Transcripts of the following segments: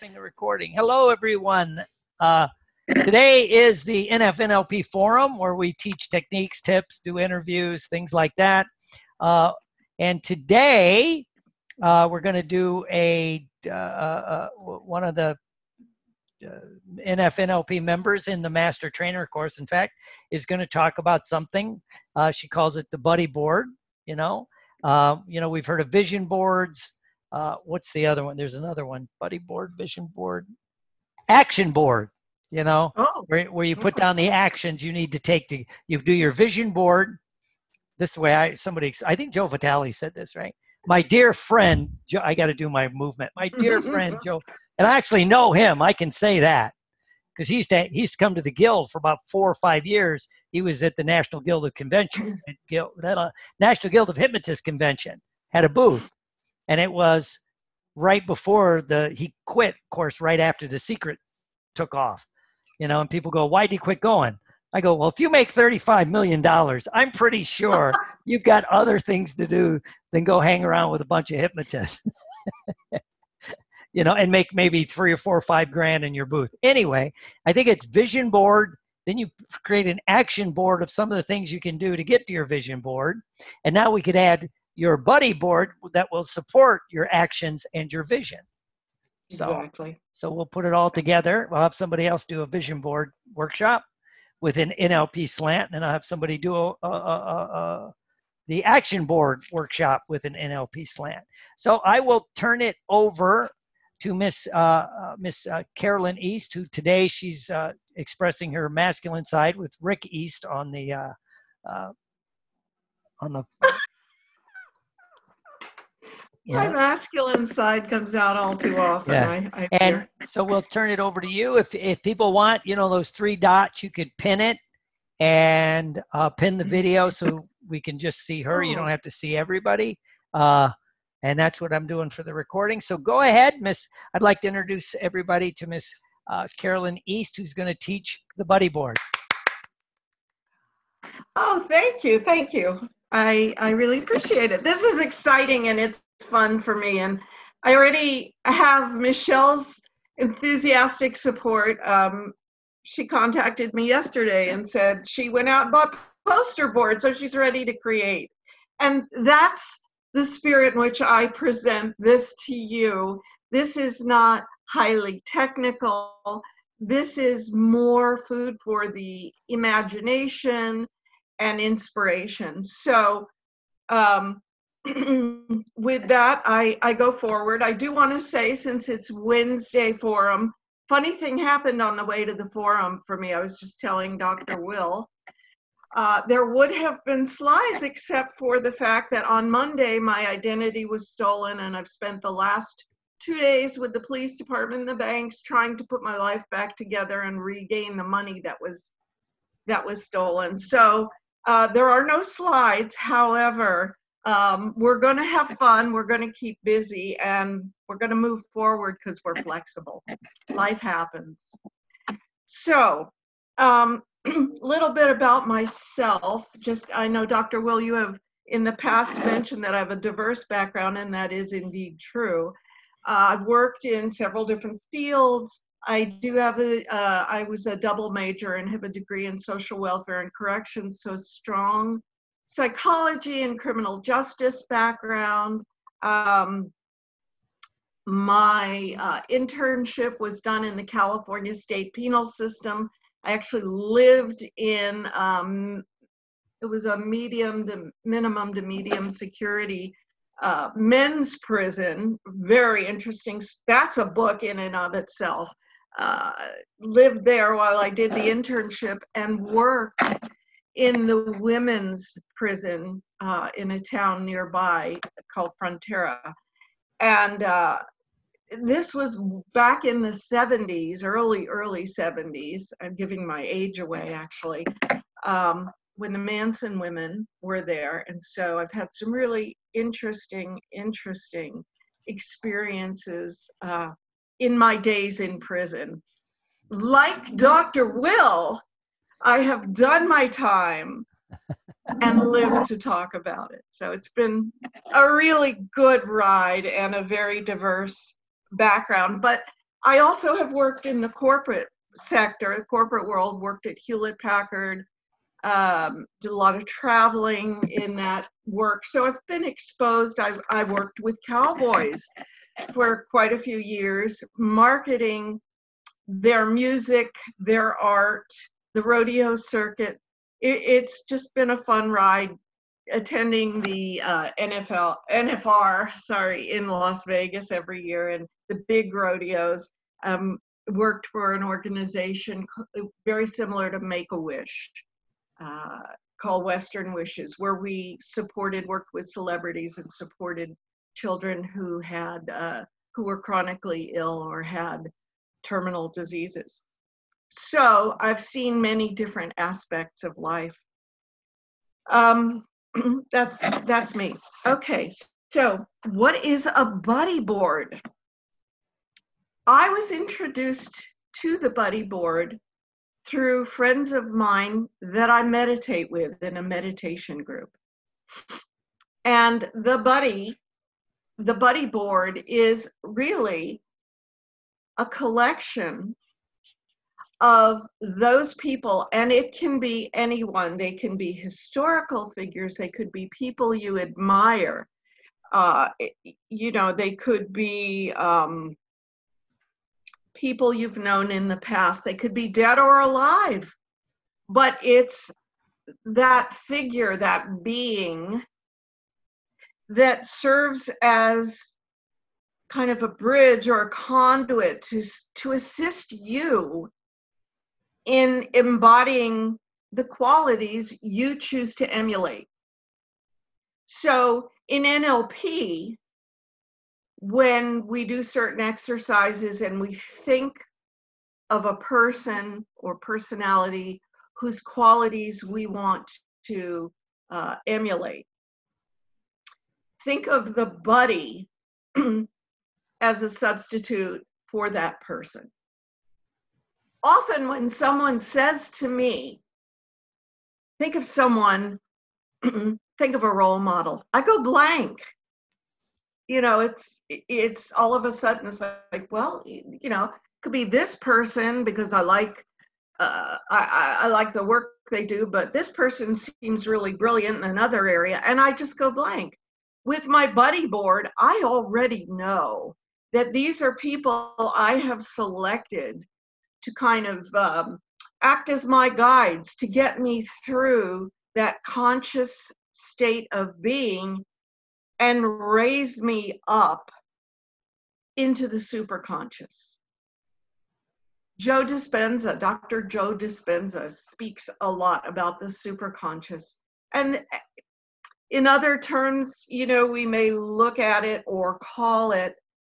The recording. Hello, everyone. Today is the NFNLP Forum where we teach techniques, tips, do interviews, things like that. And today we're going to do one of the NFNLP members in the Master Trainer course, in fact, is going to talk about something. She calls it the buddy board. We've heard of vision boards. What's the other one? There's another one: buddy board, vision board, action board. Where you put down the actions you need to take to you do your vision board. This way, I think Joe Vitale said this, right? My dear friend, Joe, I got to do my movement. My dear friend Joe, and I actually know him. I can say that because he used to come to the Guild for about 4 or 5 years. He was at the National Guild of Convention, National Guild of Hypnotists Convention, had a booth. And it was right before he quit, of course, right after The Secret took off. And people go, why did he quit going? I go, well, if you make $35 million, I'm pretty sure you've got other things to do than go hang around with a bunch of hypnotists, and make maybe 3 or 4 or 5 grand in your booth. Anyway, I think it's vision board. Then you create an action board of some of the things you can do to get to your vision board. And now we could add your buddy board that will support your actions and your vision. Exactly. So we'll put it all together. We'll have somebody else do a vision board workshop with an NLP slant, and then I'll have somebody do the action board workshop with an NLP slant. So I will turn it over to Miss Carolyn East, who today she's expressing her masculine side with Rick East on the My masculine side comes out all too often. Yeah. And so we'll turn it over to you. If people want, those 3 dots, you could pin it and pin the video so we can just see her. You don't have to see everybody. And that's what I'm doing for the recording. So go ahead, Miss. I'd like to introduce everybody to Miss Carolyn East, who's going to teach the buddy board. Oh, thank you. Thank you. I really appreciate it. This is exciting and it's fun for me. And I already have Michelle's enthusiastic support. She contacted me yesterday and said she went out and bought poster board, so she's ready to create. And that's the spirit in which I present this to you. This is not highly technical. This is more food for the imagination and inspiration. So with that, I go forward. I do want to say, since it's Wednesday forum, funny thing happened on the way to the forum for me. I was just telling Dr. Will, there would have been slides except for the fact that on Monday, my identity was stolen, and I've spent the last 2 days with the police department and the banks trying to put my life back together and regain the money that was stolen. So there are no slides. However, we're going to have fun. We're going to keep busy, and we're going to move forward because we're flexible. Life happens. So little bit about myself. I know, Dr. Will, you have in the past mentioned that I have a diverse background, and that is indeed true. I've worked in several different fields. I do have I was a double major and have a degree in social welfare and corrections, so strong psychology and criminal justice background. My internship was done in the California state penal system. I actually lived in, it was a minimum to medium security men's prison. Very interesting. That's a book in and of itself. Lived there while I did the internship and worked in the women's prison in a town nearby called Frontera. And this was back in the 70s, early 70s. I'm giving my age away, actually, when the Manson women were there. And so I've had some really interesting experiences in my days in prison. Like Dr. Will, I have done my time and lived to talk about it. So it's been a really good ride and a very diverse background. But I also have worked in the corporate sector, the corporate world, worked at Hewlett Packard, did a lot of traveling in that work. So I've been exposed. I've worked with cowboys for quite a few years, marketing their music, their art, the rodeo circuit. It's just been a fun ride attending the NFR, in Las Vegas every year, and the big rodeos. Worked for an organization very similar to Make-A-Wish, called Western Wishes, where we worked with celebrities and supported children who were chronically ill or had terminal diseases. So I've seen many different aspects of life. That's me. Okay, so what is a buddy board? I was introduced to the buddy board through friends of mine that I meditate with in a meditation group. And the buddy board is really a collection of those people, and it can be anyone. They can be historical figures, they could be people you admire, they could be people you've known in the past, they could be dead or alive, but it's that figure, that being, that serves as kind of a bridge or a conduit to assist you in embodying the qualities you choose to emulate. So in NLP, when we do certain exercises and we think of a person or personality whose qualities we want to emulate, think of the buddy as a substitute for that person. Often when someone says to me, think of someone, think of a role model, I go blank. It's all of a sudden, it's like, well, it could be this person because I like the work they do, but this person seems really brilliant in another area, and I just go blank. With my buddy board, I already know that these are people I have selected to kind of act as my guides to get me through that conscious state of being and raise me up into the superconscious. Dr. Joe Dispenza speaks a lot about the superconscious. And in other terms, we may look at it or call it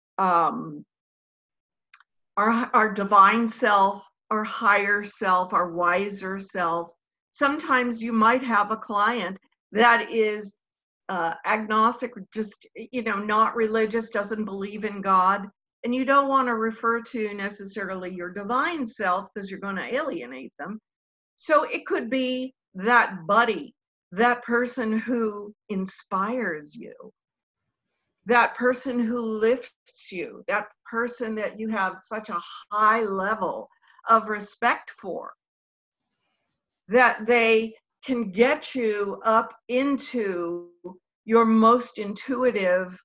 our divine self, our higher self, our wiser self. Sometimes you might have a client that is agnostic, just, not religious, doesn't believe in God, and you don't want to refer to necessarily your divine self because you're going to alienate them. So it could be that buddy, that person who inspires you, that person who lifts you, that person that you have such a high level of respect for, that they can get you up into your most intuitive,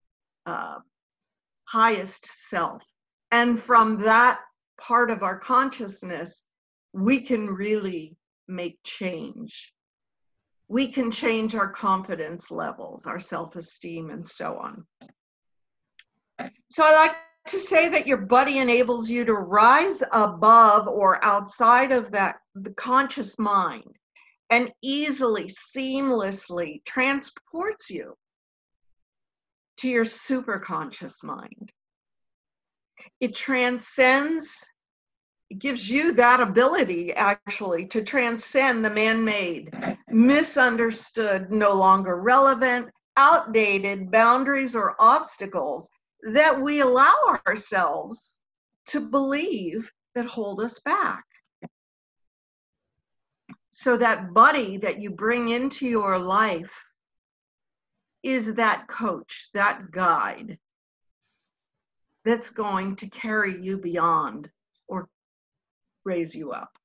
highest self. And from that part of our consciousness, we can really make change. We can change our confidence levels, our self-esteem, and so on. So I like to say that your buddy enables you to rise above or outside of the conscious mind, and easily, seamlessly transports you to your superconscious mind. It transcends, it gives you that ability actually to transcend the man-made, misunderstood, no longer relevant, outdated boundaries or obstacles that we allow ourselves to believe that hold us back. So that buddy that you bring into your life is that coach, that guide, that's going to carry you beyond or raise you up.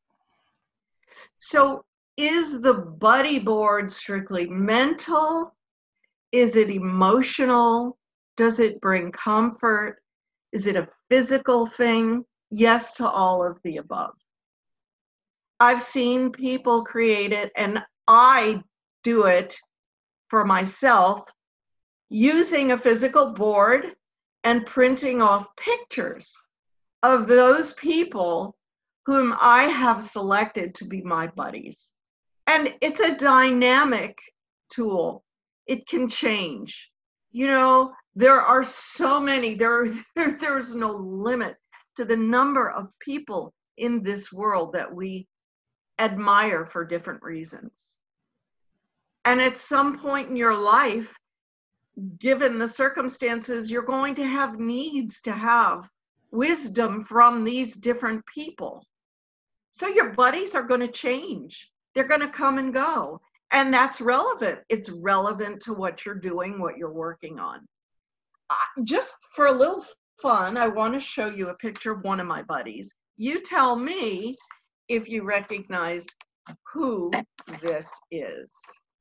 So is the buddy board strictly mental? Is it emotional? Does it bring comfort? Is it a physical thing? Yes to all of the above. I've seen people create it, and I do it for myself using a physical board and printing off pictures of those people whom I have selected to be my buddies. And it's a dynamic tool. It can change. You know, there are so many, there's no limit to the number of people in this world that we admire for different reasons. And at some point in your life, given the circumstances, you're going to have needs to have wisdom from these different people. So your buddies are going to change. They're going to come and go. And that's relevant. It's relevant to what you're doing, what you're working on. Just for a little fun, I want to show you a picture of one of my buddies. You tell me if you recognize who this is.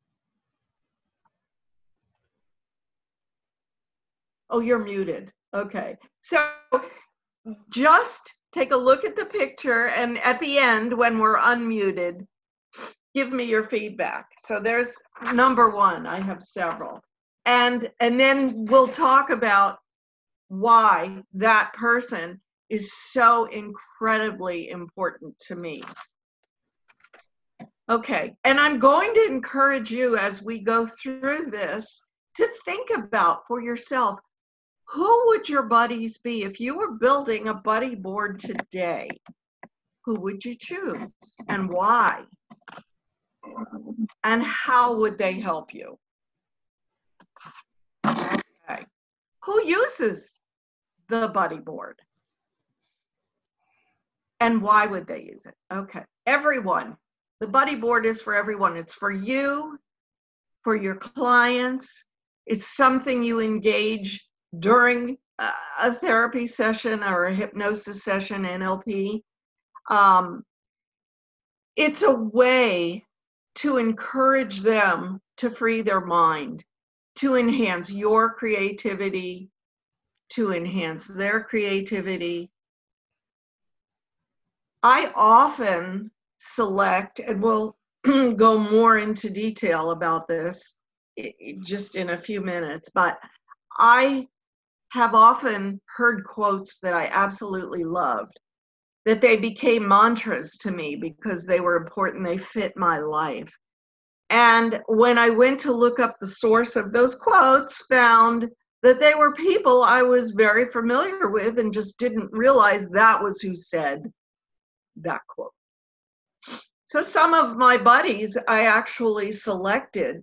Oh, you're muted. Okay. So just take a look at the picture, and at the end, when we're unmuted, give me your feedback. So there's number one. I have several. And then we'll talk about why that person is so incredibly important to me. Okay. And I'm going to encourage you as we go through this to think about for yourself, who would your buddies be? If you were building a buddy board today, who would you choose and why? And how would they help you? Okay. Who uses the buddy board? And why would they use it? Okay. Everyone. The buddy board is for everyone. It's for you, for your clients. It's something you engage during a therapy session or a hypnosis session, NLP. It's a way to encourage them to free their mind, to enhance your creativity, to enhance their creativity. I often select, and we'll go more into detail about this just in a few minutes, but I have often heard quotes that I absolutely loved, that they became mantras to me because they were important, they fit my life. And when I went to look up the source of those quotes, found that they were people I was very familiar with and just didn't realize that was who said that quote. So some of my buddies I actually selected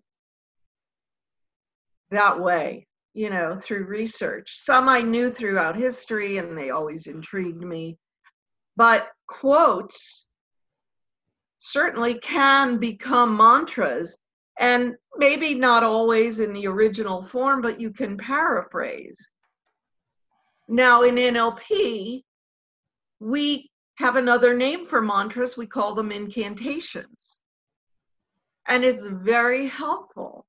that way, you know, through research. Some I knew throughout history and they always intrigued me. But quotes certainly can become mantras, and maybe not always in the original form, but you can paraphrase. Now in NLP, we have another name for mantras. We call them incantations. And it's very helpful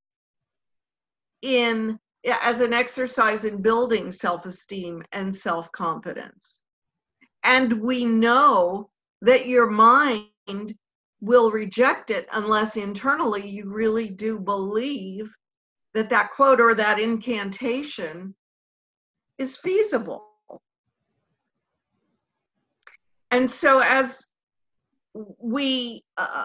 as an exercise in building self-esteem and self-confidence. And we know that your mind will reject it unless internally you really do believe that that quote or that incantation is feasible. And so as we,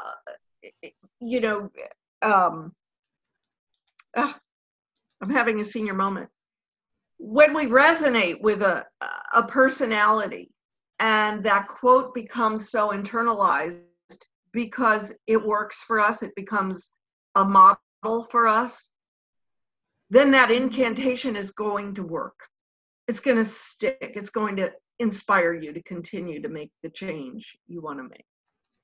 I'm having a senior moment. When we resonate with a personality and that quote becomes so internalized because it works for us, it becomes a model for us, then that incantation is going to work. It's going to stick. It's going to inspire you to continue to make the change you want to make.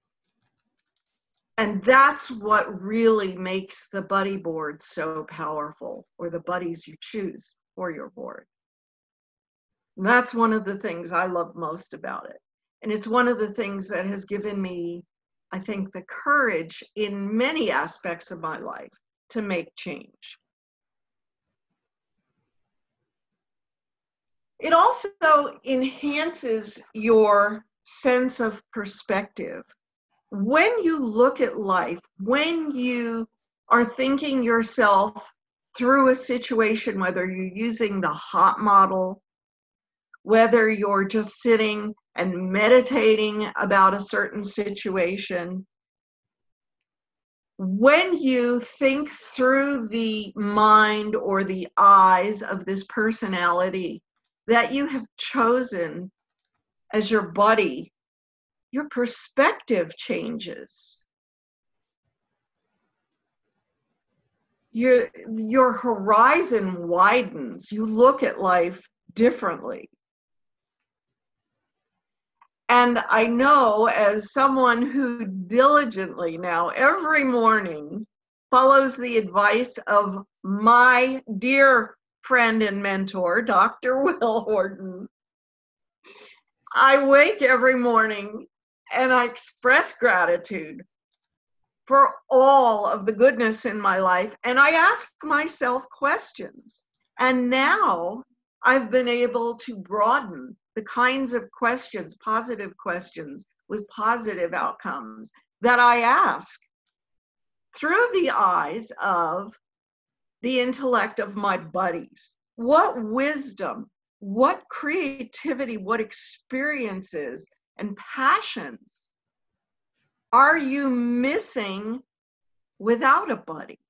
And that's what really makes the buddy board so powerful, or the buddies you choose for your board. And that's one of the things I love most about it. And it's one of the things that has given me, I think, the courage in many aspects of my life to make change. It also enhances your sense of perspective. When you look at life, when you are thinking yourself through a situation, whether you're using the HOT model, whether you're just sitting and meditating about a certain situation, when you think through the mind or the eyes of this personality that you have chosen as your buddy, your perspective changes. Your horizon widens. You look at life differently. And I know, as someone who diligently now every morning follows the advice of my dear friend and mentor, Dr. Will Horton, I wake every morning and I express gratitude for all of the goodness in my life. And I ask myself questions. And now I've been able to broaden the kinds of questions, positive questions with positive outcomes, that I ask through the eyes of the intellect of my buddies. What wisdom, what creativity, what experiences and passions are you missing without a buddy?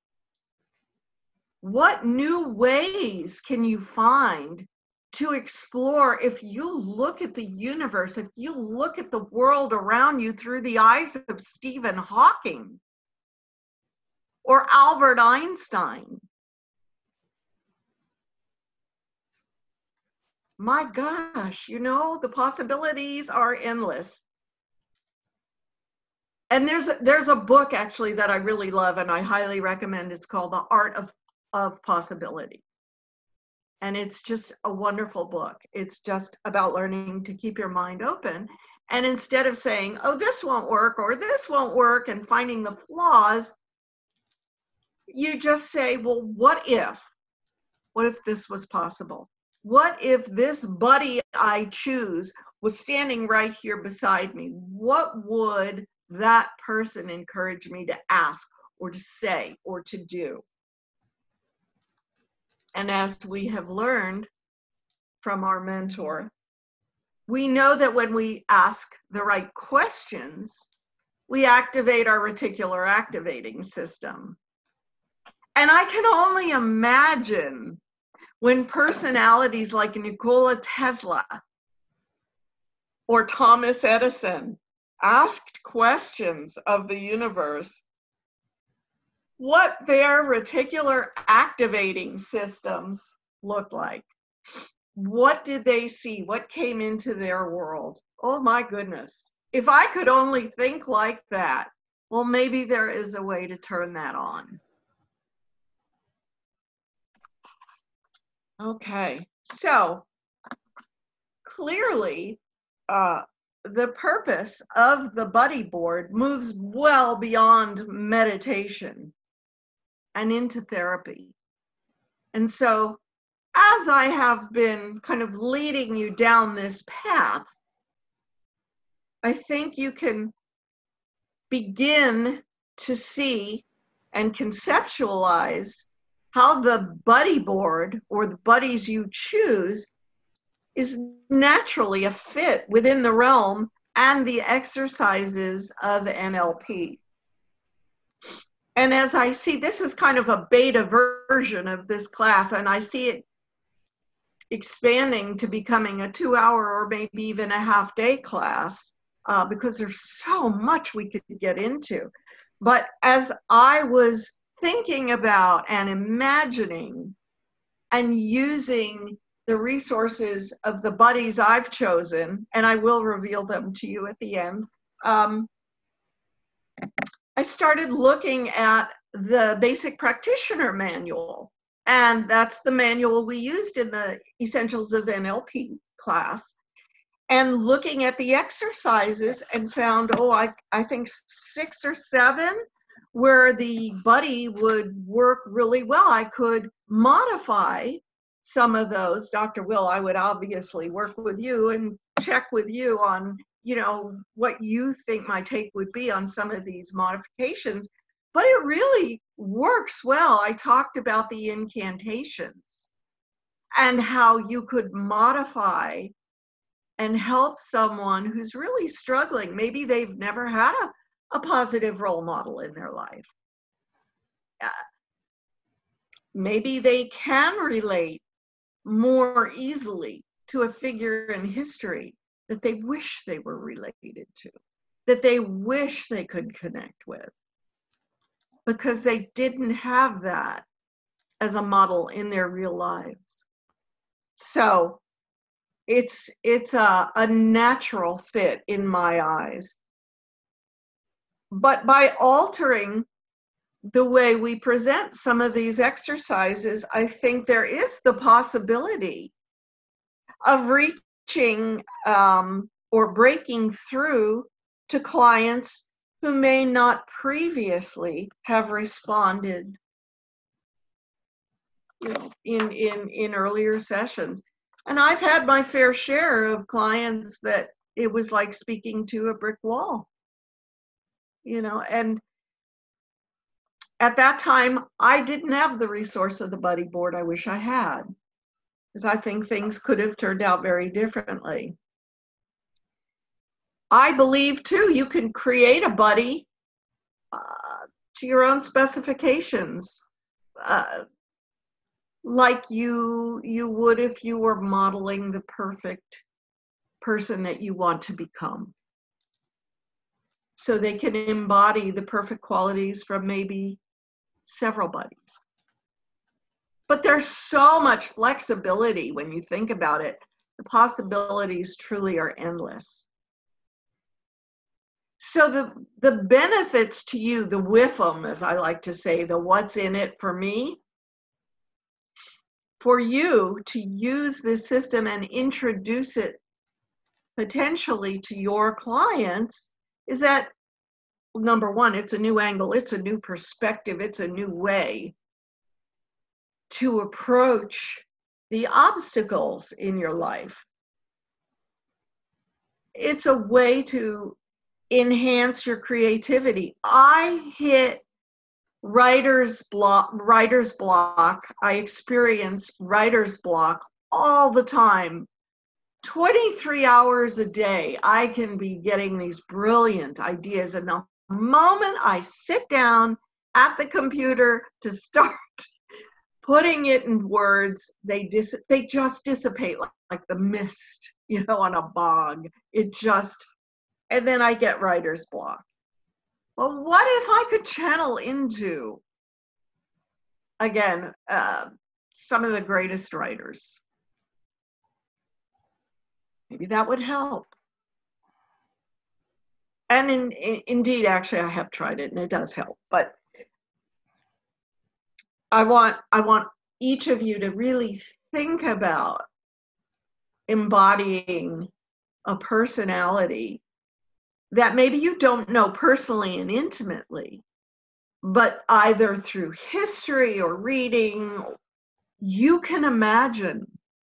What new ways can you find to explore if you look at the universe, if you look at the world around you through the eyes of Stephen Hawking or Albert Einstein? My gosh, the possibilities are endless. And there's a book actually that I really love and I highly recommend. It's called The Art of Possibility. And it's just a wonderful book. It's just about learning to keep your mind open. And instead of saying, oh, this won't work or this won't work and finding the flaws, you just say, well, what if? What if this was possible? What if this buddy I choose was standing right here beside me? What would that person encourage me to ask or to say or to do? And as we have learned from our mentor, we know that when we ask the right questions, we activate our reticular activating system. And I can only imagine when personalities like Nikola Tesla or Thomas Edison asked questions of the universe, what their reticular activating systems looked like. What did they see? What came into their world? Oh my goodness. If I could only think like that, well, maybe there is a way to turn that on. Okay, so clearly, the purpose of the buddy board moves well beyond meditation and into therapy. And so, as I have been kind of leading you down this path, I think you can begin to see and conceptualize how the buddy board or the buddies you choose is naturally a fit within the realm and the exercises of NLP. And as I see, this is kind of a beta version of this class, and I see it expanding to becoming a 2-hour or maybe even a half-day class because there's so much we could get into. But as I was thinking about and imagining and using the resources of the buddies I've chosen, and I will reveal them to you at the end, I started looking at the Basic Practitioner Manual. And that's the manual we used in the Essentials of NLP class and looking at the exercises and found, I think 6 or 7 where the buddy would work really well. I could modify some of those. Dr. Will, I would obviously work with you and check with you on, what you think my take would be on some of these modifications. But it really works well. I talked about the incantations and how you could modify and help someone who's really struggling. Maybe they've never had a positive role model in their life. Maybe they can relate more easily to a figure in history that they wish they were related to, that they wish they could connect with, because they didn't have that as a model in their real lives. So it's a natural fit in my eyes. But by altering the way we present some of these exercises, I think there is the possibility of reaching or breaking through to clients who may not previously have responded in earlier sessions. And I've had my fair share of clients that it was like speaking to a brick wall, and at that time, I didn't have the resource of the buddy board I wish I had, because I think things could have turned out very differently. I believe, too, you can create a buddy to your own specifications, like you would if you were modeling the perfect person that you want to become. So they can embody the perfect qualities from maybe several buddies. But there's so much flexibility when you think about it. The possibilities truly are endless. So the benefits to you, the WIFM, as I like to say, the what's in it for me, for you to use this system and introduce it potentially to your clients, is that, number one, it's a new angle, it's a new perspective, it's a new way to approach the obstacles in your life. It's a way to enhance your creativity. I hit writer's block. I experience writer's block all the time. 23 hours a day, I can be getting these brilliant ideas. And the moment I sit down at the computer to start putting it in words, they just dissipate like the mist, on a bog. And then I get writer's block. Well, what if I could channel into, again, some of the greatest writers? Maybe that would help. And indeed, actually, I have tried it and it does help. But I want each of you to really think about embodying a personality that maybe you don't know personally and intimately, but either through history or reading, you can imagine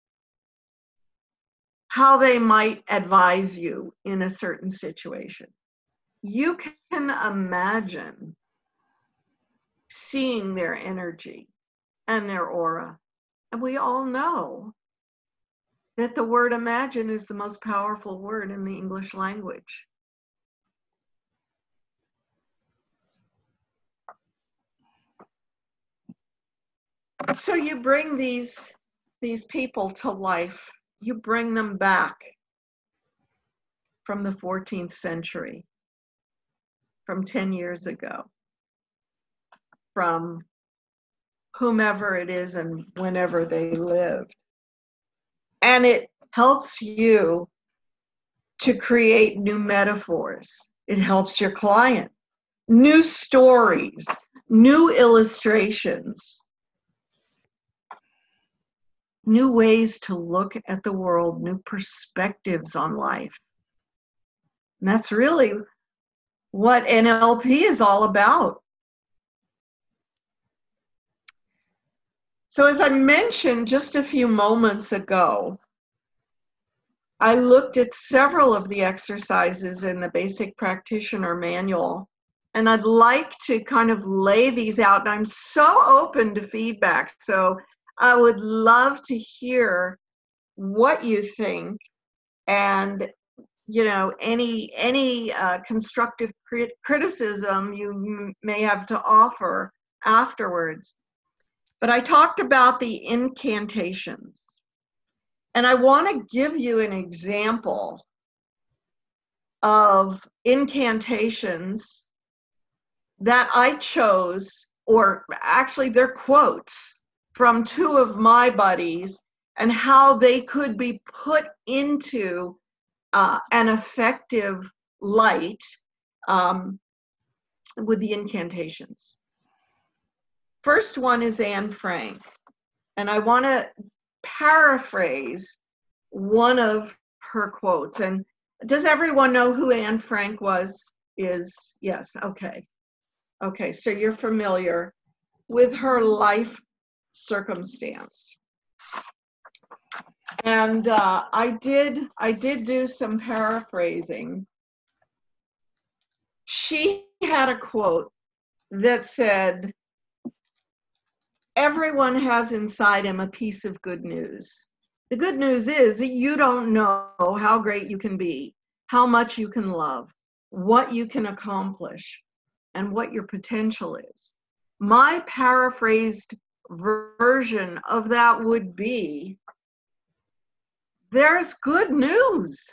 how they might advise you in a certain situation. You can imagine seeing their energy and their aura. And we all know that the word imagine is the most powerful word in the English language. So you bring these people to life. You bring them back from the 14th century, from 10 years ago, from whomever it is and whenever they lived. And it helps you to create new metaphors. It helps your client. New stories, new illustrations, new ways to look at the world, new perspectives on life. And that's really what NLP is all about. So as I mentioned just a few moments ago, I looked at several of the exercises in the Basic Practitioner Manual, and I'd like to kind of lay these out. And I'm so open to feedback, so I would love to hear what you think, and any constructive criticism you may have to offer afterwards. But I talked about the incantations, and I want to give you an example of incantations that I chose, or actually they're quotes from two of my buddies, and how they could be put into an effective light with the incantations. First one is Anne Frank, and I want to paraphrase one of her quotes. And does everyone know who Anne Frank is? Yes, okay. Okay, so you're familiar with her life circumstance. And I did do some paraphrasing. She had a quote that said, "Everyone has inside him a piece of good news. The good news is that you don't know how great you can be, how much you can love, what you can accomplish, and what your potential is." My paraphrased version of that would be, there's good news.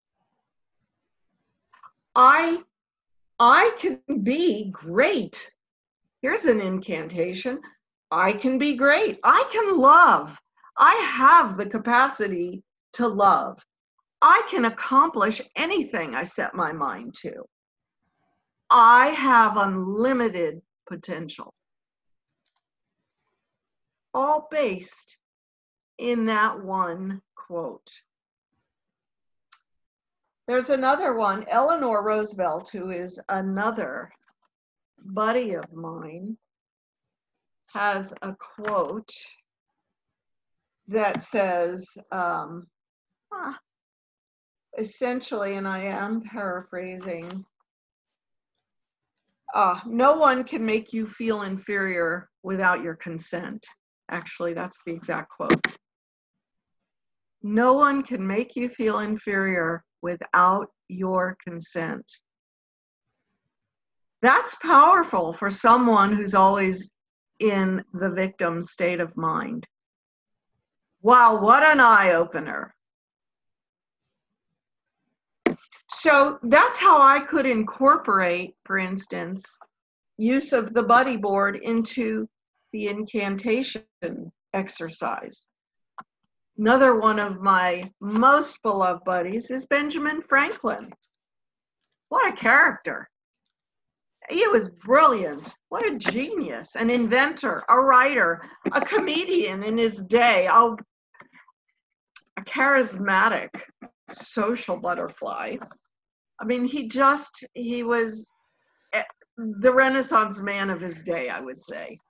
I can be great. Here's an incantation. I can be great. I can love. I have the capacity to love. I can accomplish anything I set my mind to. I have unlimited potential. All based in that one quote. There's another one, Eleanor Roosevelt, who is another buddy of mine, has a quote that says, essentially, and I am paraphrasing, no one can make you feel inferior without your consent. Actually, that's the exact quote. No one can make you feel inferior without your consent. That's powerful for someone who's always in the victim state of mind. Wow, what an eye-opener. So that's how I could incorporate, for instance, use of the buddy board into the incantation exercise. Another one of my most beloved buddies is Benjamin Franklin. What a character. He was brilliant. What a genius, an inventor, a writer, a comedian in his day, a charismatic social butterfly. I mean, he was the Renaissance man of his day, I would say.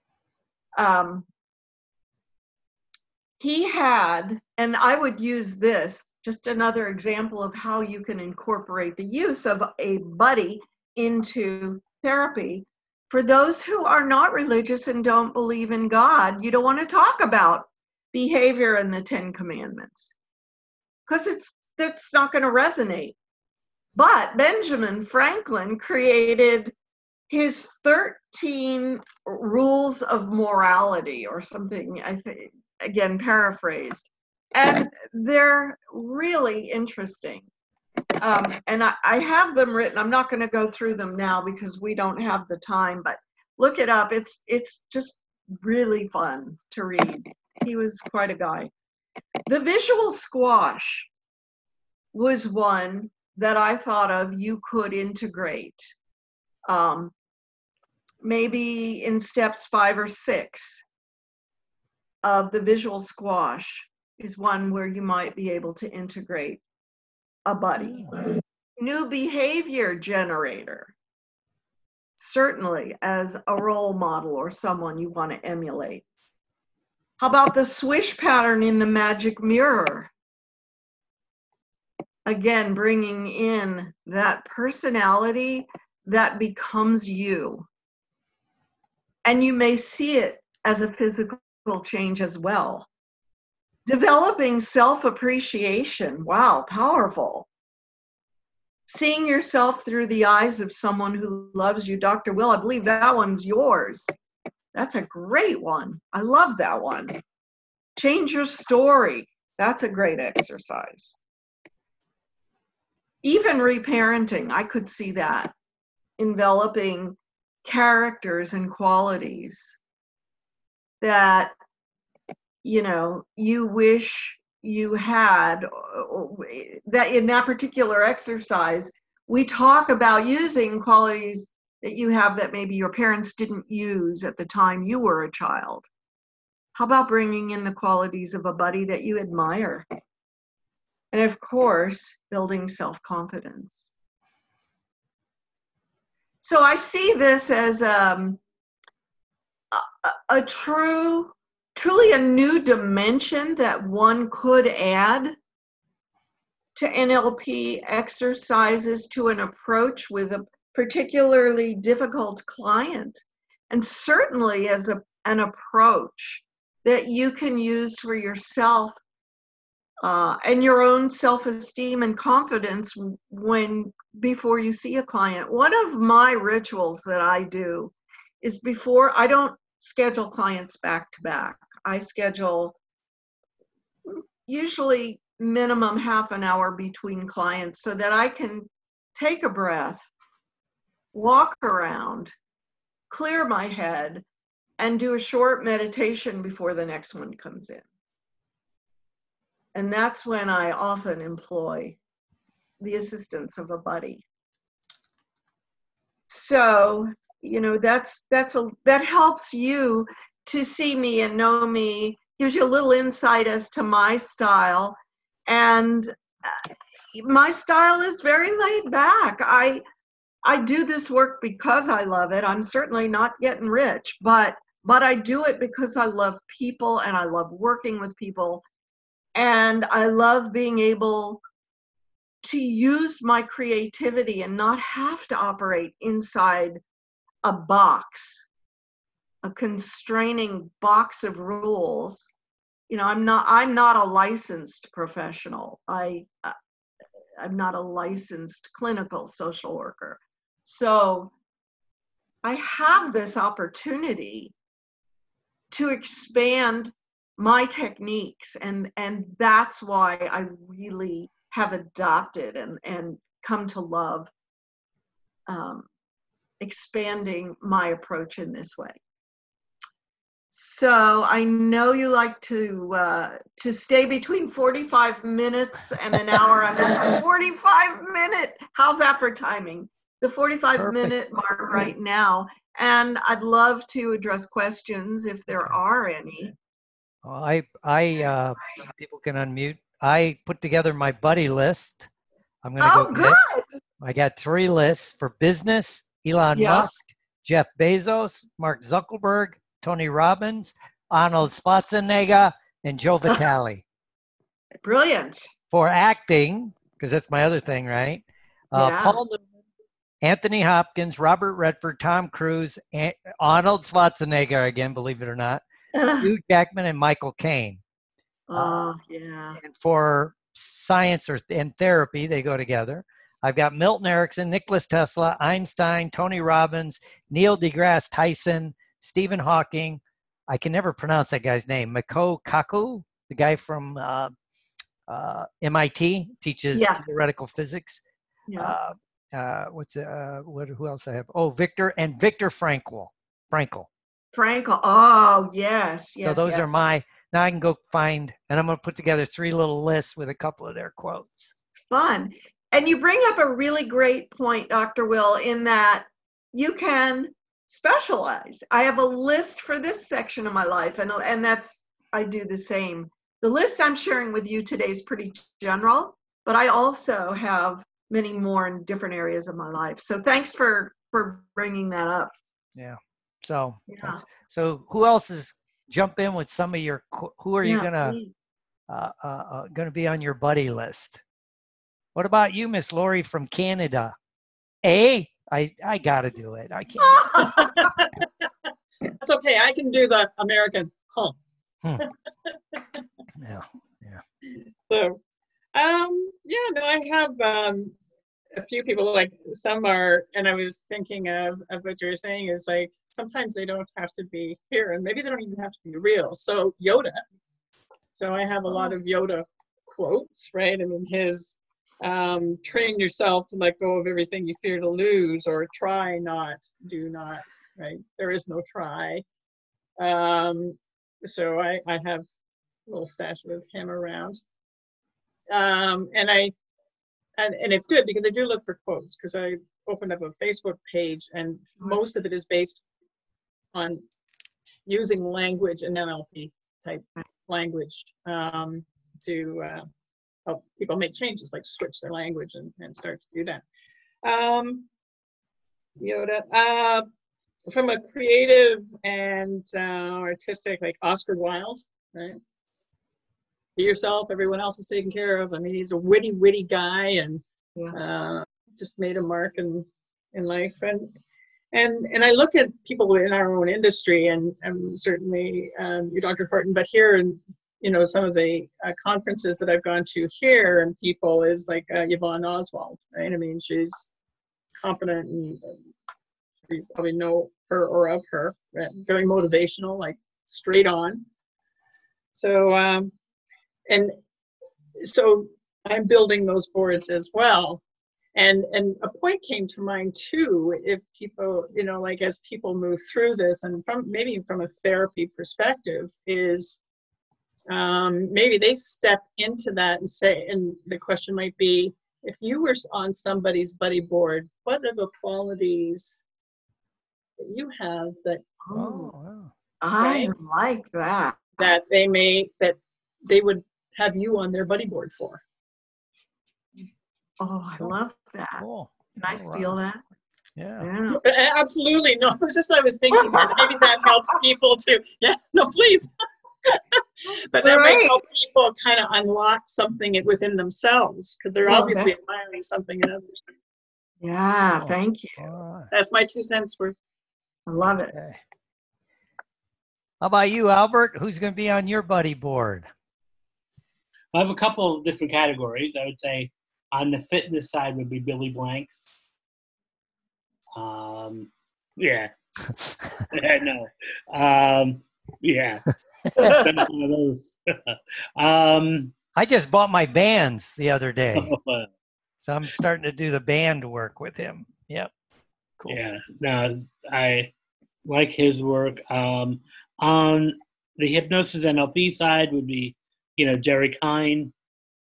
He had, and I would use this, just another example of how you can incorporate the use of a buddy into therapy. For those who are not religious and don't believe in God, you don't want to talk about behavior and the 10 Commandments, because that's not going to resonate. But Benjamin Franklin created his 13 rules of morality, or something, I think, again, paraphrased. And they're really interesting. And I have them written. I'm not going to go through them now because we don't have the time, but look it up. It's just really fun to read. He was quite a guy. The visual squash was one that I thought of you could integrate. Maybe in steps 5 or 6. of the visual squash is one where you might be able to integrate a buddy. New behavior generator, certainly as a role model or someone you want to emulate. How about the swish pattern in the magic mirror? Again, bringing in that personality that becomes you. And you may see it as a physical change as well. Developing self-appreciation. Wow, powerful. Seeing yourself through the eyes of someone who loves you. Dr. Will, I believe that one's yours. That's a great one. I love that one. Change your story. That's a great exercise. Even reparenting, I could see that. Enveloping characters and qualities that, you know, you wish you had, that in that particular exercise, we talk about using qualities that you have that maybe your parents didn't use at the time you were a child. How about bringing in the qualities of a buddy that you admire? And of course, building self-confidence. So I see this as a truly a new dimension that one could add to NLP exercises, to an approach with a particularly difficult client, and certainly as an approach that you can use for yourself and your own self-esteem and confidence before you see a client. One of my rituals that I do is before, I don't schedule clients back to back. I schedule usually minimum half an hour between clients so that I can take a breath, walk around, clear my head, and do a short meditation before the next one comes in. And that's when I often employ the assistance of a buddy. So, you know, that helps you to see me and know me, gives you a little insight as to my style. And my style is very laid back. I do this work because I love it. I'm certainly not getting rich, but I do it because I love people and I love working with people. And I love being able to use my creativity and not have to operate inside a box, a constraining box of rules. You know, I'm not a licensed professional. I'm not a licensed clinical social worker. So I have this opportunity to expand my techniques, and that's why I really have adopted and come to love expanding my approach in this way. So I know you like to stay between 45 minutes and an hour. I'm at the 45-minute. How's that for timing? The 45-minute mark right now, and I'd love to address questions if there are any. Well, people can unmute. I put together my buddy list. I'm going to go. Good. I got 3 lists for business: Elon Musk, Jeff Bezos, Mark Zuckerberg, Tony Robbins, Arnold Schwarzenegger, and Joe Vitale. Brilliant. For acting, because that's my other thing, right? Paul Newman, Anthony Hopkins, Robert Redford, Tom Cruise, Arnold Schwarzenegger again, believe it or not, Hugh Jackman, and Michael Caine. And for science and therapy, they go together. I've got Milton Erickson, Nicholas Tesla, Einstein, Tony Robbins, Neil deGrasse Tyson, Stephen Hawking. I can never pronounce that guy's name. Michio Kaku, the guy from MIT, teaches theoretical physics. Who else I have? Oh, Viktor Frankl. Oh, yes. So those are my, now I can go find, and I'm going to put together 3 little lists with a couple of their quotes. Fun. And you bring up a really great point, Dr. Will, in that you can specialize. I have a list for this section of my life, and that's I do the same. The list I'm sharing with you today is pretty general, but I also have many more in different areas of my life. So thanks for bringing that up. Yeah. So Yeah. so who else is jump in with some of your who are you Yeah, gonna please. gonna be on your buddy list? What about you, Miss Lori from Canada? I gotta do it. I can't. That's okay. I can do the American. Huh. Yeah. Yeah. So, yeah, no, I have a few people, like some are, and I was thinking of what you were saying is like, sometimes they don't have to be here and maybe they don't even have to be real. So Yoda. So I have a lot of Yoda quotes, right? I mean, his train yourself to let go of everything you fear to lose, or try not, do not, right? There is no try. So I have a little stash of him around. And it's good because I do look for quotes, because I opened up a Facebook page and most of it is based on using language and NLP type language to help people make changes, like switch their language and start to do that. Yoda, from a creative and artistic, like Oscar Wilde, right? Be yourself, everyone else is taken care of. I mean, he's a witty guy, and just made a mark in life. And I look at people in our own industry, and certainly you, Dr. Horton, but here, and some of the conferences that I've gone to here, and people is like Yvonne Oswald, right? I mean, she's competent, and you probably know her or of her, right? Very motivational, like straight on. So and so I'm building those boards as well. And a point came to mind too, if people, like as people move through this, and maybe from a therapy perspective, is maybe they step into that and say, and the question might be, if you were on somebody's buddy board, what are the qualities that you have that, I like that. that they would have you on their buddy board for? Oh, I love that. Cool. Can I steal that? Yeah. Absolutely. No, I was thinking that maybe that helps people to, no, please. But that might help people kind of unlock something within themselves, because they're obviously admiring something in others. Yeah, thank you. That's my 2 cents worth. I love it. Okay. How about you, Albert? Who's going to be on your buddy board? I have a couple of different categories. I would say on the fitness side would be Billy Blanks. Yeah. No. Yeah. One of those. I just bought my bands the other day. So I'm starting to do the band work with him. Yep. Cool. Yeah. No, I like his work. On the hypnosis NLP side would be, Jerry Kine.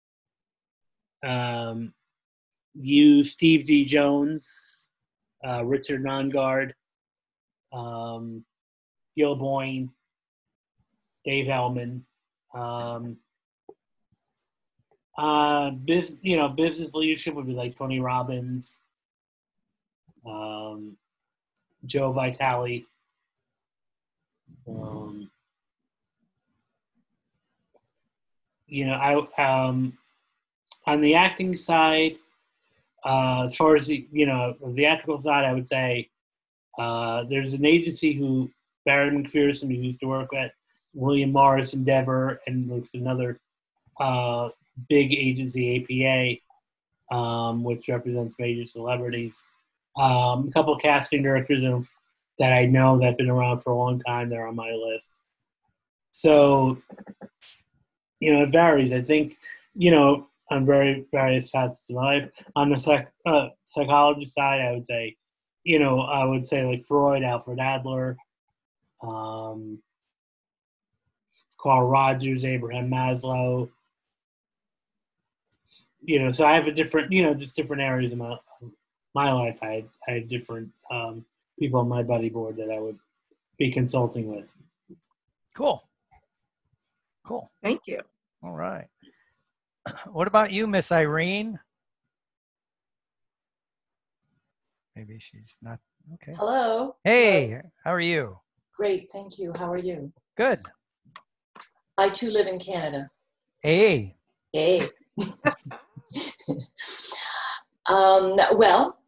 You, Steve D. Jones, Richard Nongard, Gil Boyne, Dave Ellman. Business leadership would be like Tony Robbins, Joe Vitale. On the acting side, as far as the theatrical side, I would say there's an agency who Barry McPherson, who used to work at William Morris Endeavor, and looks another big agency, APA, which represents major celebrities. A couple of casting directors that I know that have been around for a long time, they're on my list. So, it varies. I think, on various facets of my life. On the psychology side, I would say, like Freud, Alfred Adler, Carl Rogers, Abraham Maslow. So I have a different, just different areas of my life. I had different people on my buddy board that I would be consulting with. Cool. Cool. Thank you. All right. What about you, Miss Irene? Maybe she's not. Okay. Hello. Hey, how are you? Great, thank you. How are you? Good. I too live in Canada. Hey. Yay. Well,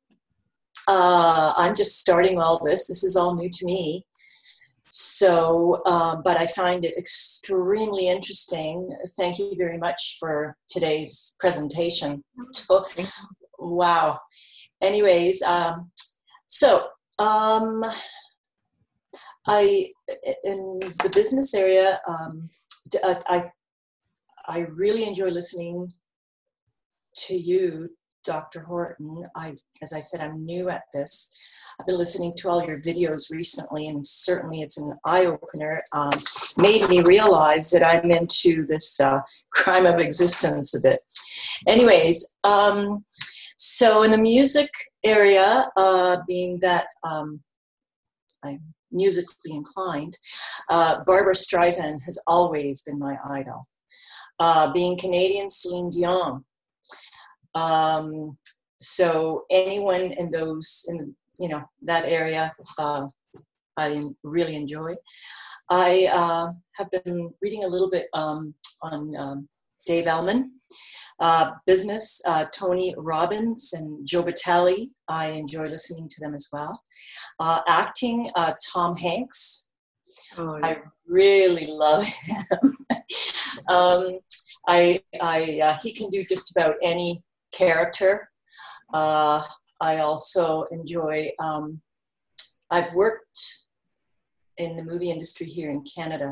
I'm just starting all this. This is all new to me. So, but I find it extremely interesting. Thank you very much for today's presentation. Wow. Anyways, I, in the business area, I really enjoy listening to you, Dr. Horton. As I said, I'm new at this. I've been listening to all your videos recently, and certainly it's an eye-opener. Made me realize that I'm into this crime of existence a bit. Anyways, so in the music area, being that I'm musically inclined, Barbara Streisand has always been my idol. Being Canadian, Celine Dion. So anyone in that area, I really enjoy. I have been reading a little bit on Dave Ellman, business, Tony Robbins and Joe Vitale. I enjoy listening to them as well. Acting, Tom Hanks. Oh, yeah. I really love him. He can do just about any character. I also enjoy, I've worked in the movie industry here in Canada.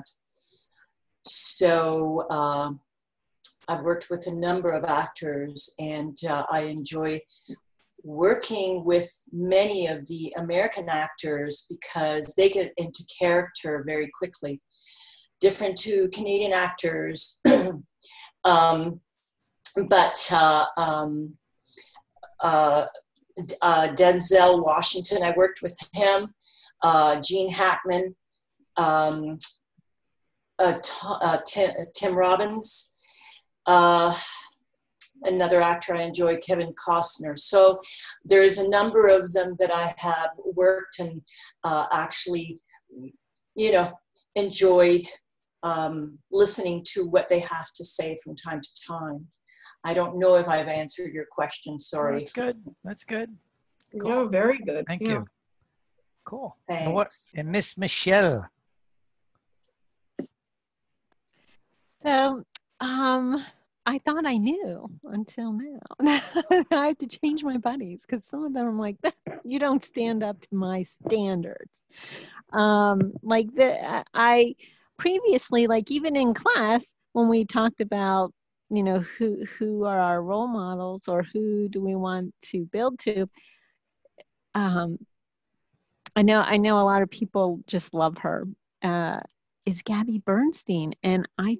So I've worked with a number of actors, and I enjoy working with many of the American actors because they get into character very quickly. Different to Canadian actors. Denzel Washington, I worked with him. Gene Hackman, Tim Robbins, another actor I enjoy, Kevin Costner. So there's a number of them that I have worked and actually, enjoyed listening to what they have to say from time to time. I don't know if I've answered your question. Sorry. That's good. That's good. Cool. Yeah, very good. Thank Yeah. you. Cool. Thanks. And Miss Michelle. So, I thought I knew until now. I have to change my buddies because some of them I'm like, you don't stand up to my standards. I previously, like even in class, when we talked about, who are our role models or who do we want to build to, I know a lot of people just love her, is Gabby Bernstein. And I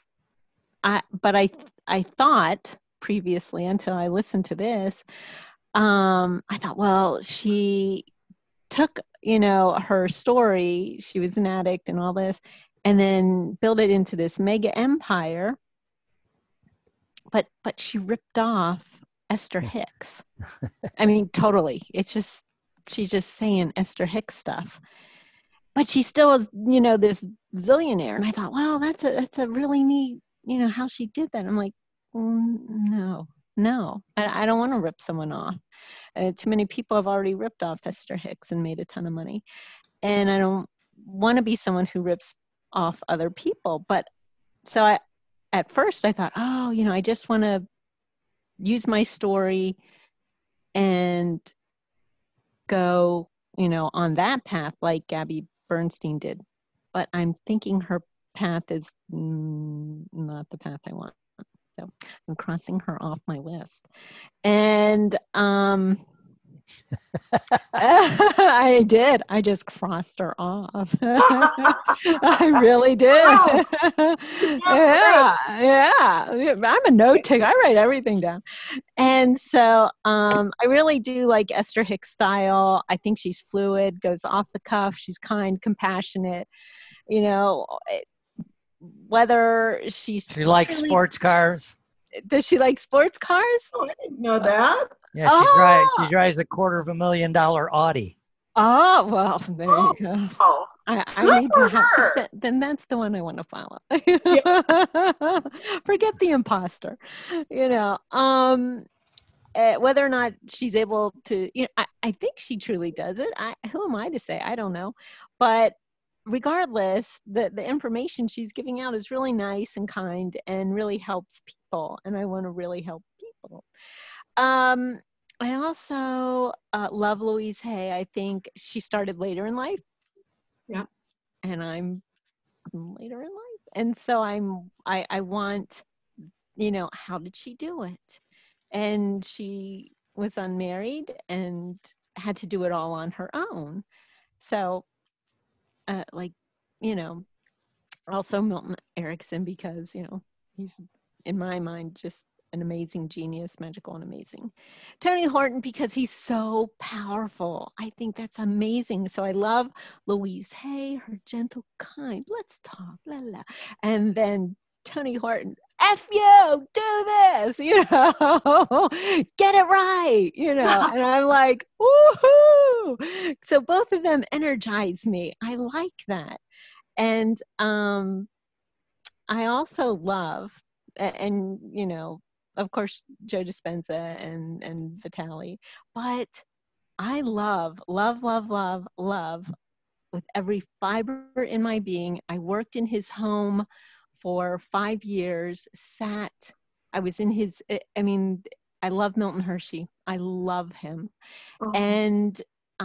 thought previously, until I listened to this, I thought, well, she took, her story, she was an addict and all this, and then built it into this mega empire. But she ripped off Esther Hicks. I mean, totally. She's just saying Esther Hicks stuff. But she still is, this zillionaire. And I thought, well, that's a really neat, how she did that. I'm like, no, I don't want to rip someone off. Too many people have already ripped off Esther Hicks and made a ton of money. And I don't want to be someone who rips off other people. But so at first I thought, I just want to use my story and go, on that path like Gabby Bernstein did. But I'm thinking her path is not the path I want. So I'm crossing her off my list. And I did. I just crossed her off. I really did. Wow. Yeah. I'm a note taker. I write everything down. And so I really do like Esther Hicks' style. I think she's fluid, goes off the cuff. She's kind, compassionate. whether she's She likes truly- sports cars. Does she like sports cars? Oh, I didn't know that. Yeah, she Oh! drives a $250,000 Audi. Oh, well, there you go. Oh, I good need for to have her. then that's the one I want to follow. Forget the imposter, you know. Whether or not she's able to, you know, I think she truly does it. Who am I to say? I don't know. But regardless, the information she's giving out is really nice and kind and really helps people. And I want to really help people. I also love Louise Hay. I think she started later in life. Yeah. And I'm later in life. And so I want, you know, how did she do it? And she was unmarried and had to do it all on her own. So, like, you know, also Milton Erickson, because, you know, he's, in my mind, just an amazing genius, magical and amazing. Tony Horton, because he's so powerful. I think that's amazing. So I love Louise Hay, her gentle, kind, let's talk, la la. And then Tony Horton, F you, do this, you know, get it right, you know. And I'm like, woohoo. So both of them energize me. I like that. And I also love, and you know, of course, Joe Dispenza and Vitaly, but I love with every fiber in my being. I worked in his home for 5 years, I was in his, I mean, I love Milton Hershey. I love him. Oh. And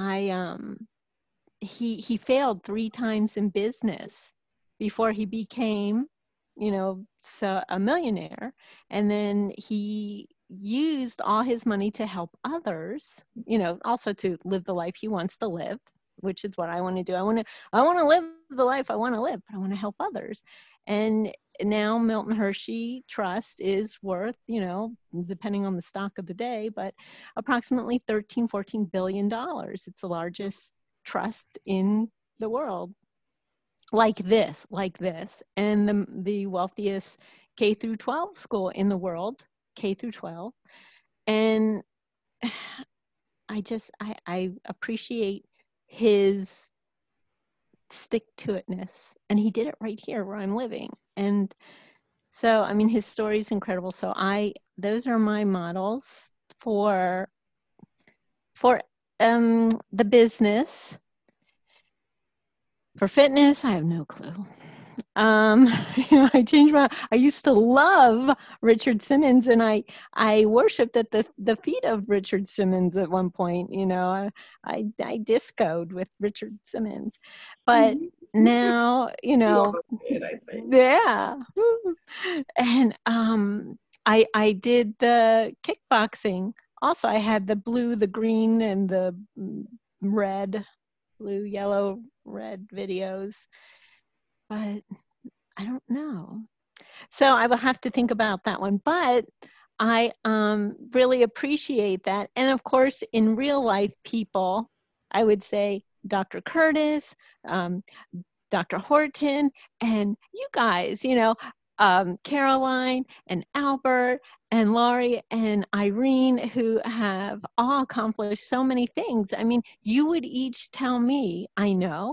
he failed 3 times in business before he became, you know, so a millionaire. And then he used all his money to help others, you know, also to live the life he wants to live, which is what I want to do. I want to live the life I want to live, but I want to help others. And now Milton Hershey Trust is worth, you know, depending on the stock of the day, but approximately $13-14 billion. It's the largest trust in the world. Like this, and the wealthiest K through 12 school in the world, K through 12. And I appreciate his stick-to-itness, and he did it right here where I'm living. And so, I mean, his story is incredible. So those are my models for the business. For fitness, I have no clue. You know, I used to love Richard Simmons, and I worshipped at the feet of Richard Simmons at one point. You know, I discoed with Richard Simmons, but now, you know, yeah. And I did the kickboxing. Also, I had the blue, the green, and the red, blue, yellow, red videos, but I don't know. So I will have to think about that one, but I really appreciate that. And of course, in real life people, I would say Dr. Curtis, Dr. Horton, and you guys, you know, Caroline and Albert and Laurie and Irene, who have all accomplished so many things. I mean, you would each tell me, I know,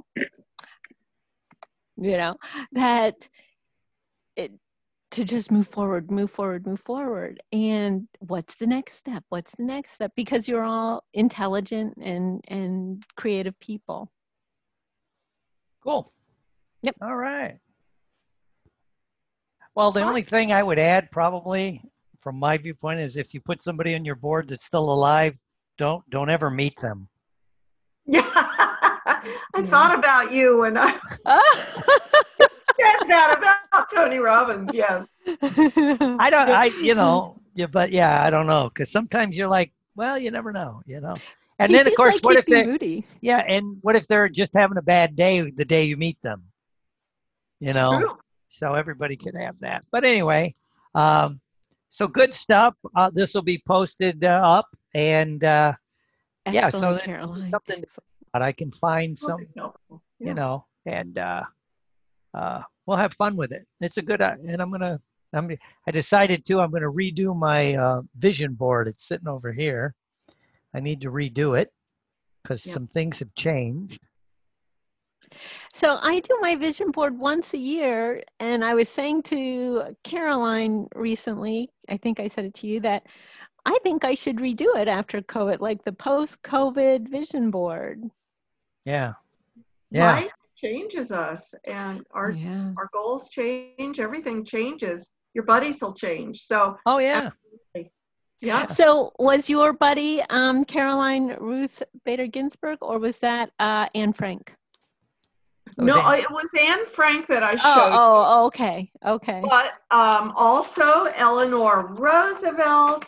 you know, that to just move forward. And what's the next step? Because you're all intelligent and creative people. Cool. Yep. All right. Well, the only thing I would add, probably from my viewpoint, is if you put somebody on your board that's still alive, don't ever meet them. Yeah, I thought about you when I said that about Tony Robbins. Yes. You know, yeah, but yeah, I don't know, because sometimes you're like, well, you never know, you know. And He then of seems course, like what if Keeping they? Moody. Yeah, and what if they're just having a bad day the day you meet them? You know. True. So everybody can have that. But anyway, so good stuff. This will be posted up, and yeah, so Excellent, that- Caroline. something Excellent. but I can find some, Okay, helpful. you Yeah. know, and we'll have fun with it. It's a good, and I decided to, I'm going to redo my vision board. It's sitting over here. I need to redo it because some things have changed. So I do my vision board once a year, and I was saying to Caroline recently, I think I said it to you, that I think I should redo it after COVID, like the post-COVID vision board. Yeah. Life changes us, and our Yeah. our goals change. Everything changes. Your buddies will change. So Oh, yeah. absolutely. Yeah. So was your buddy Caroline Ruth Bader Ginsburg, or was that Anne Frank? No, it was Anne Frank that I showed. Oh, okay. Okay. But also Eleanor Roosevelt.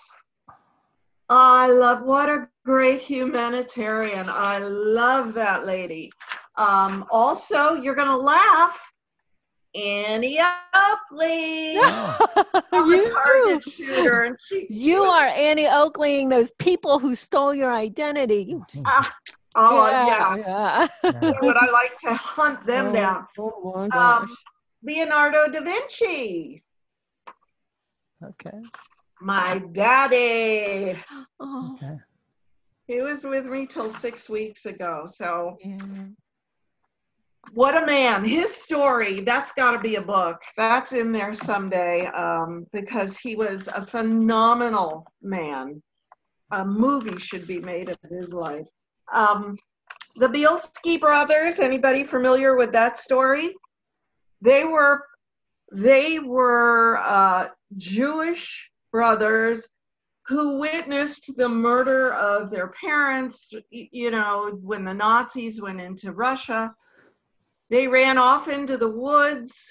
What a great humanitarian. I love that lady. Also, you're going to laugh, Annie Oakley. I'm a target shooter. And you are Annie Oakleying those people who stole your identity. You just, yeah. Would I like to hunt them down? Oh my gosh. Leonardo da Vinci. Okay. My daddy. Oh. Okay. He was with me till 6 weeks ago. So Yeah. what a man. His story, that's got to be a book. That's in there someday because he was a phenomenal man. A movie should be made of his life. The Bielski brothers, anybody familiar with that story? They were Jewish brothers who witnessed the murder of their parents, when the Nazis went into Russia. They ran off into the woods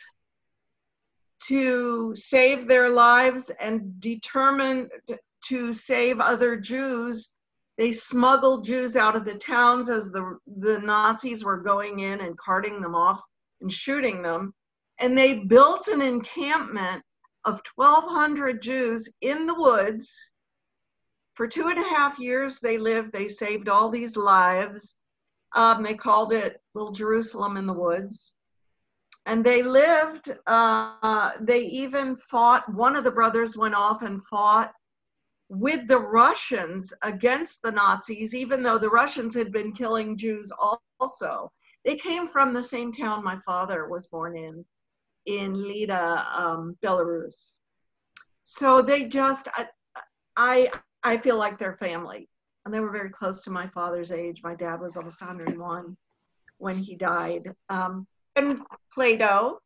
to save their lives and determined to save other Jews. They smuggled Jews out of the towns as the Nazis were going in and carting them off and shooting them. And they built an encampment of 1,200 Jews in the woods. For 2.5 years they lived. They saved all these lives. They called it Little Jerusalem in the Woods. And they lived, they even fought, one of the brothers went off and fought with the Russians against the Nazis, even though the Russians had been killing Jews also. They came from the same town my father was born in Lida, Belarus. So they just, I feel like they're family. And they were very close to my father's age. My dad was almost 101 when he died. And Plato,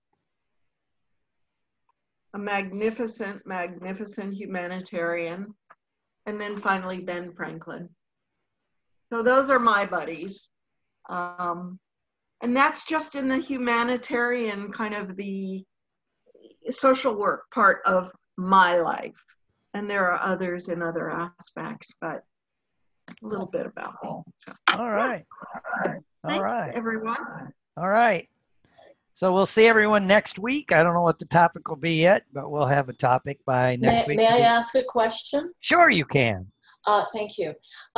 a magnificent, magnificent humanitarian. And then finally, Ben Franklin. So those are my buddies. And that's just in the humanitarian kind of the social work part of my life. And there are others in other aspects, but a little bit about me. So, All right. thanks, everyone. All right. So we'll see everyone next week. I don't know what the topic will be yet, but we'll have a topic by next week. May I ask a question? Sure, you can. Thank you.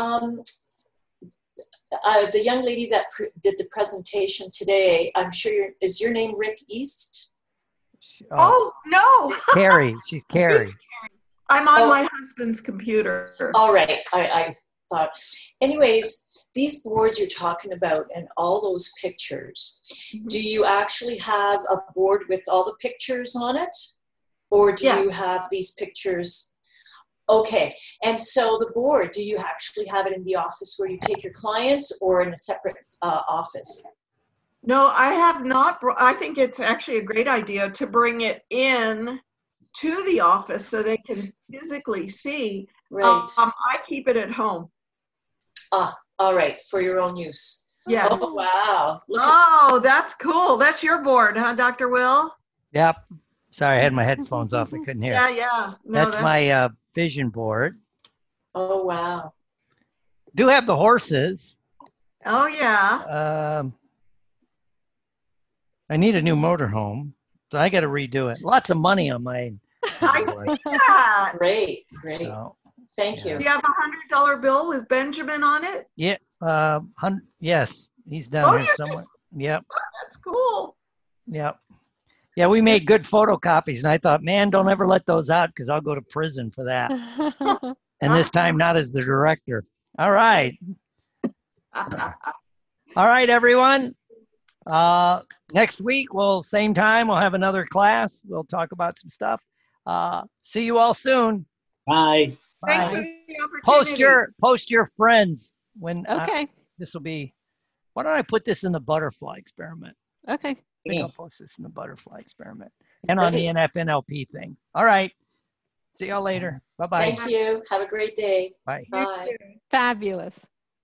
The young lady that did the presentation today, I'm sure is your name Rick East? Oh, no. Carrie. She's Carrie. I'm on my husband's computer. All right. I thought. Anyways, these boards you're talking about and all those pictures, do you actually have a board with all the pictures on it? Or do you have these pictures? Okay. And so the board, do you actually have it in the office where you take your clients or in a separate office? No, I have not. I think it's actually a great idea to bring it in to the office so they can physically see. Right. I keep it at home. All right. For your own use. Yes. Oh, wow. That's cool. That's your board, huh, Dr. Will? Yep. Sorry, I had my headphones off. I couldn't hear. Yeah. No, that's my vision board. Oh, wow. Do have the horses. Oh, yeah. I need a new motorhome, so I got to redo it. Lots of money on my I see that. Great. So, Thank you. Do you have a $100 bill with Benjamin on it? yeah. Yes, he's down here you somewhere. Yep. Oh, that's cool. Yep. Yeah, we made good photocopies, and I thought, man, don't ever let those out because I'll go to prison for that. And this time, not as the director. All right. All right, everyone. Next week, same time, we'll have another class. We'll talk about some stuff. See you all soon. Bye. Thanks for Bye. the opportunity. Post your friends when Okay. this will be. Why don't I put this in the butterfly experiment? Okay. I think Yeah. I'll post this in the butterfly experiment and on the Great. NFNLP thing. All right. See y'all later. Bye-bye. Thank you. Have a great day. Bye. You Bye. too. Fabulous.